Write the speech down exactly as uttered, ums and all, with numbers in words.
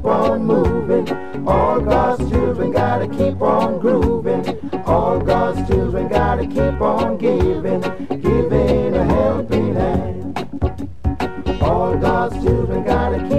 on moving. All God's children gotta keep on grooving. All God's children gotta keep on giving, giving a helping hand. All God's children gotta keep